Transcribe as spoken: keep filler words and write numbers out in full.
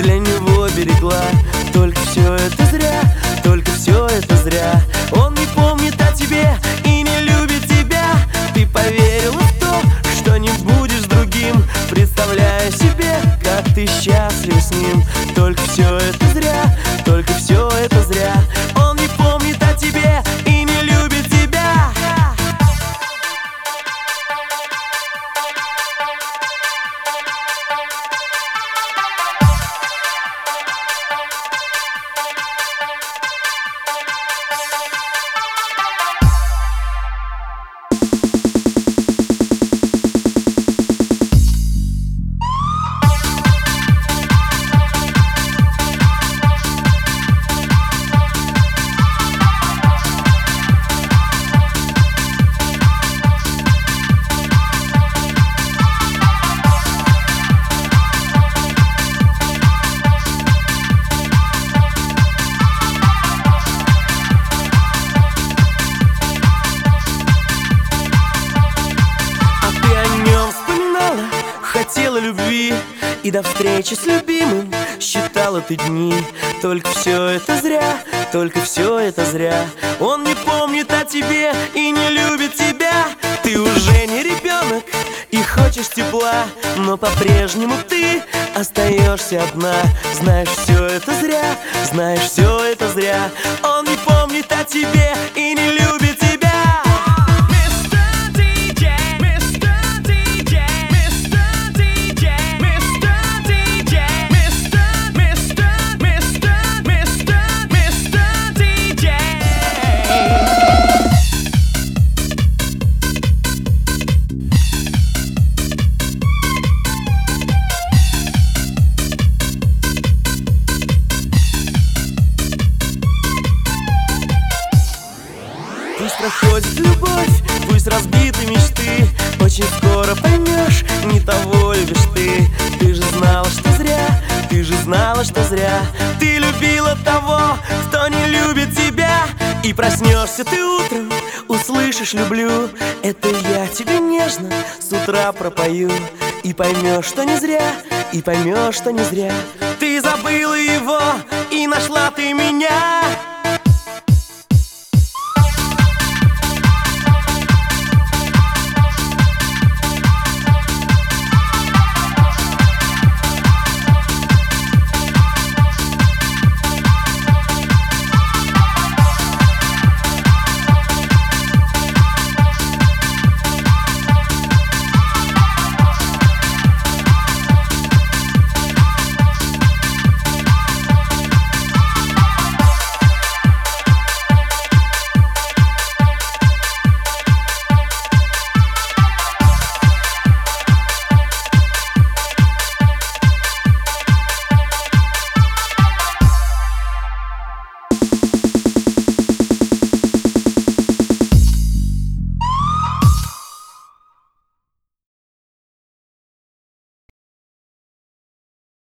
для него берегла. Только все это зря, только все это зря. Он не помнит о тебе и не любит тебя. Ты поверила в то, что не будешь с другим, представляя себе, как ты счастлив с ним. Только все это зря, только все это зря. Он не помнит о тебе и не любит тебя. Хотела любви и до встречи с любимым считала ты дни. Только все это зря, только все это зря. Он не помнит о тебе и не любит тебя. Ты уже не ребенок и хочешь тепла, но по-прежнему ты остаешься одна. Знаешь, все это зря, знаешь, все это зря. Он не помнит о тебе и не любит тебя. Пусть проходит любовь, пусть разбиты мечты. Очень скоро поймешь, не того любишь ты. Ты же знала, что зря, ты же знала, что зря. Ты любила того, кто не любит тебя. И проснешься ты утром, услышишь «люблю». Это я тебе нежно с утра пропою. И поймешь, что не зря, и поймешь, что не зря. Ты забыла его, и нашла ты меня.